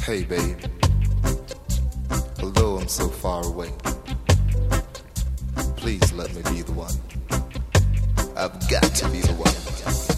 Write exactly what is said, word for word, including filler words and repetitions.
Hey babe, although I'm so far away, please let me be the one. I've got to be the one.